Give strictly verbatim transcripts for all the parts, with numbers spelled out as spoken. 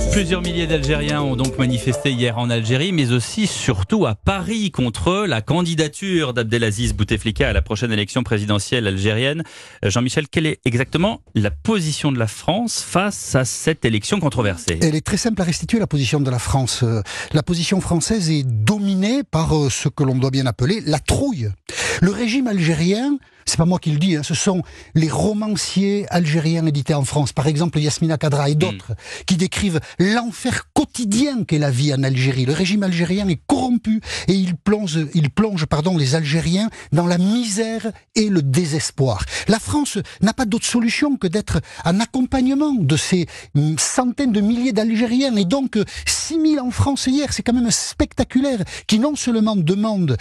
Plusieurs milliers d'Algériens ont donc manifesté hier en Algérie, mais aussi surtout à Paris contre la candidature d'Abdelaziz Bouteflika à la prochaine élection présidentielle algérienne. Jean-Michel, quelle est exactement la position de la France face à cette élection controversée ? Elle est très simple à restituer, la position de la France. La position française est dominée par ce que l'on doit bien appeler la trouille. Le régime algérien, c'est pas moi qui le dis, hein, ce sont les romanciers algériens édités en France, par exemple Yasmina Khadra et d'autres, mmh. qui décrivent l'enfer quotidien qu'est la vie en Algérie. Le régime algérien est corrompu et il plonge, il plonge pardon, les Algériens dans la misère et le désespoir. La France n'a pas d'autre solution que d'être en accompagnement de ces centaines de milliers d'Algériens, et donc six mille en France hier, c'est quand même spectaculaire, qui non seulement demandent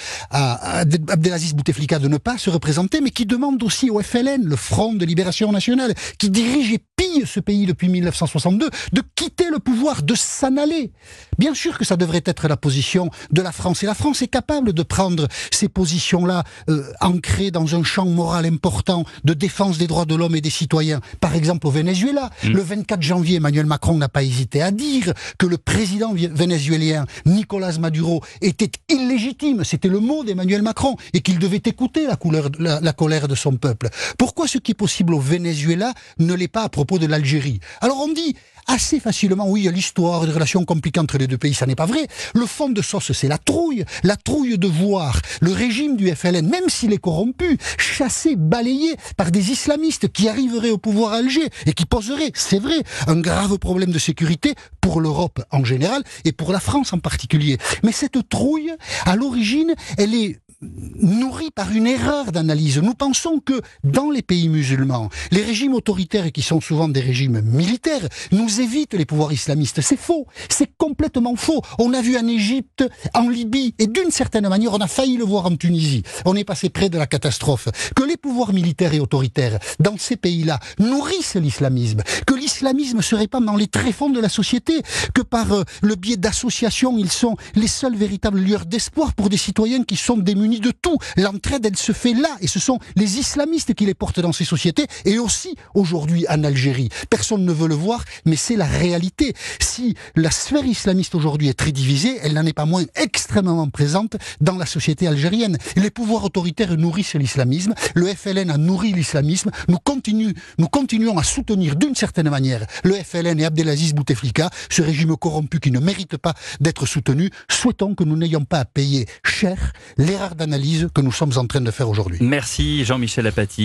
à Abdelaziz Bouteflika de ne pas se représenter, mais qui demande aussi au F L N, le Front de Libération Nationale, qui dirige et pille ce pays depuis mille neuf cent soixante-deux, de quitter le pouvoir, de s'en aller. Bien sûr que ça devrait être la position de la France, et la France est capable de prendre ces positions-là, euh, ancrées dans un champ moral important de défense des droits de l'homme et des citoyens. Par exemple au Venezuela, mmh. le vingt-quatre janvier, Emmanuel Macron n'a pas hésité à dire que le président vénézuélien Nicolás Maduro était illégitime, c'était le mot d'Emmanuel Macron, et qu'il devait écouter la, couleur, la, la colère de son peuple. Pourquoi ce qui est possible au Venezuela ne l'est pas à propos de l'Algérie? Alors on dit assez facilement, oui, il y a l'histoire des relations compliquées entre les deux pays, ça n'est pas vrai. Le fond de sauce, c'est la trouille. La trouille de voir le régime du F L N, même s'il est corrompu, chassé, balayé par des islamistes qui arriveraient au pouvoir à Alger et qui poseraient, c'est vrai, un grave problème de sécurité pour l'Europe en général et pour la France en particulier. Mais cette trouille, à l'origine, elle est nourri par une erreur d'analyse. Nous pensons que dans les pays musulmans, les régimes autoritaires, qui sont souvent des régimes militaires, nous évitent les pouvoirs islamistes. C'est faux, c'est complètement faux. On a vu en Égypte, en Libye, et d'une certaine manière, on a failli le voir en Tunisie. On est passé près de la catastrophe. Que les pouvoirs militaires et autoritaires dans ces pays-là nourrissent l'islamisme, que l'islamisme se répand dans les tréfonds de la société, que par euh, le biais d'associations, ils sont les seuls véritables lueurs d'espoir pour des citoyens qui sont démunis de tout. L'entraide, elle se fait là, et ce sont les islamistes qui les portent dans ces sociétés, et aussi aujourd'hui en Algérie. Personne ne veut le voir, mais c'est la réalité. Si la sphère islamiste aujourd'hui est très divisée, elle n'en est pas moins extrêmement présente dans la société algérienne. Les pouvoirs autoritaires nourrissent l'islamisme, le F L N a nourri l'islamisme, nous, continue, nous continuons à soutenir d'une certaine manière le F L N et Abdelaziz Bouteflika, ce régime corrompu qui ne mérite pas d'être soutenu. Souhaitons que nous n'ayons pas à payer cher l'erreur d'analyse que nous sommes en train de faire aujourd'hui. Merci Jean-Michel Apathy.